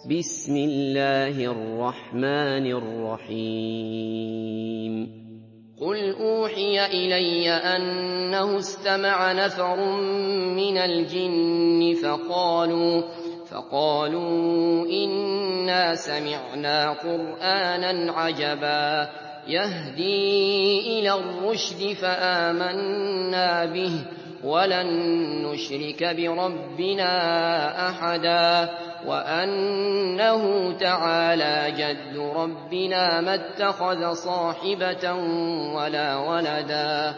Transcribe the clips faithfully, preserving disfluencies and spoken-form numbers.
بسم الله الرحمن الرحيم قل أوحي إلي أنه استمع نفر من الجن فقالوا, فقالوا إنا سمعنا قرآنا عجبا يهدي إلى الرشد فآمنا به ولن نشرك بربنا أحدا وأنه تعالى جد ربنا ما اتخذ صاحبة ولا ولدا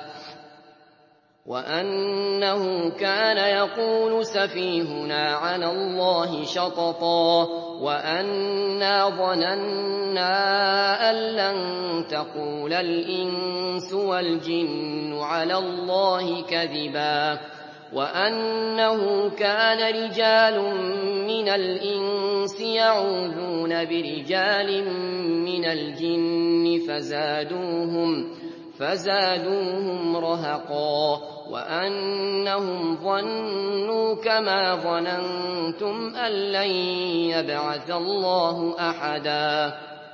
وأنه كان يقول سفيهنا على الله شططا وأنا ظننا أن لن تقول الإنس والجن على الله كذبا وأنه كان رجال من الإنس يعوذون برجال من الجن فزادوهم, فزادوهم رهقا وأنهم ظنوا كما ظننتم أن لن يبعث الله أحدا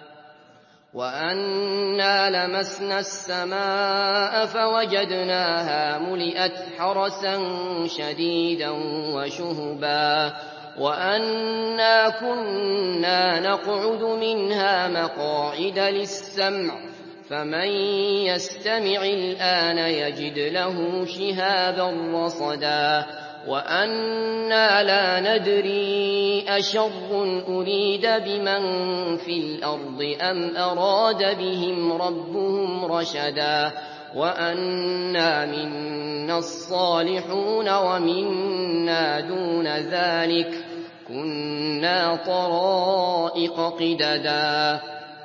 وأنا لمسنا السماء فوجدناها ملئت حرسا شديدا وشهبا وأنا كنا نقعد منها مقاعد للسمع فمن يستمع الآن يجد له شهابا رصدا وأنا لا ندري أشر أريد بمن في الأرض أم أراد بهم ربهم رشدا وأنا منا الصالحون ومنا دون ذلك كنا طرائق قددا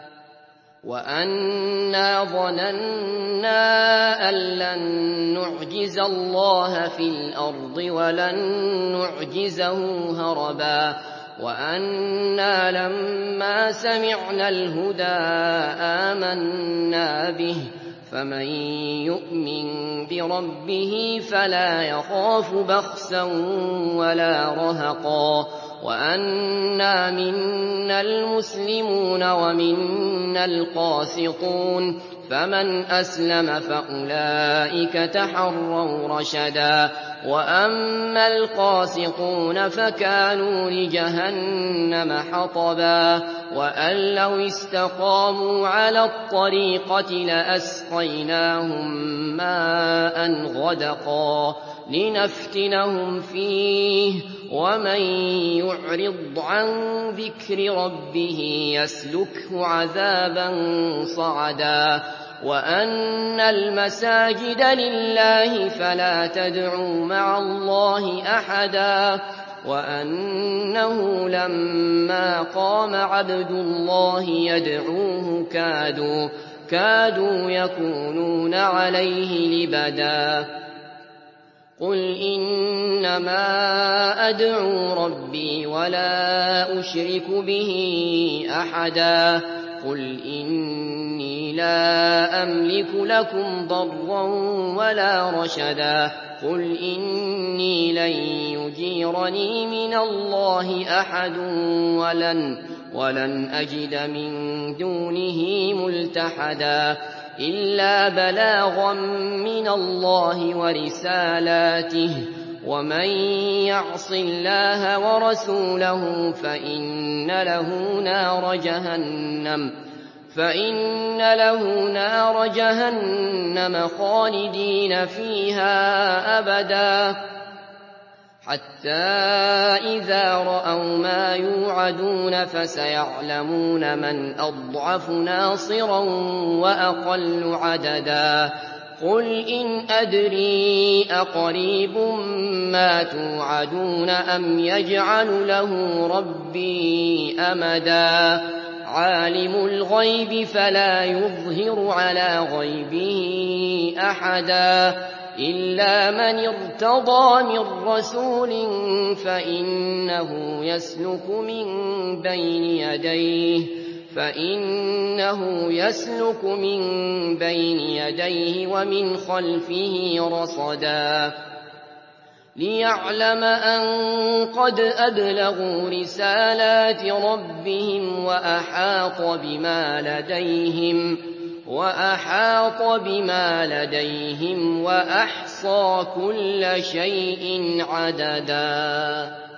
وأنا ظننا أن لن نعجز الله في الأرض ولن نعجزه هربا وأنا لما سمعنا الهدى آمنا به فمن يؤمن بربه فلا يخاف بخسا ولا رهقا وأنا منا المسلمون ومنا القاسطون فمن أسلم فأولئك تحروا رشدا وأما القاسطون فكانوا لجهنم حطبا وأن لو استقاموا على الطريقة لأسقيناهم ماء غدقا لنفتنهم فيه ومن يعرض عن ذكر ربه يسلكه عذابا صعدا وأن المساجد لله فلا تدعوا مع الله أحدا وأنه لما قام عبد الله يدعوه كادوا, كادوا يكونون عليه لبدا قل إنما أدعو ربي ولا أشرك به أحدا قل إني لا أملك لكم ضرا ولا رشدا قل إني لن يجيرني من الله أحد ولن, ولن أجد من دونه ملتحدا إلا بلاغا من الله ورسالاته ومن يعص الله ورسوله فإن له نار جهنم فإن له نار جهنم خالدين فيها أبدا حتى إذا رأوا ما يوعدون فسيعلمون من أضعف ناصرا وأقل عددا قل إن أدري أقريب ما توعدون أم يجعل له ربي أمدا عالم الغيب فلا يظهر على غيبه أحدا إلا من ارتضى من رسول فإنه يسلك من بين يديه فإنه يسلك من بين يديه ومن خلفه رصدا لِّيَعْلَمَ أَن قَدْ أَبْلَغُوا رِسَالَاتِ رَبِّهِمْ وَأَحَاطَ بِمَا لَدَيْهِمْ وَأَحَاطَ بِمَا لَدَيْهِمْ وَأَحْصَىٰ كُلَّ شَيْءٍ عَدَدًا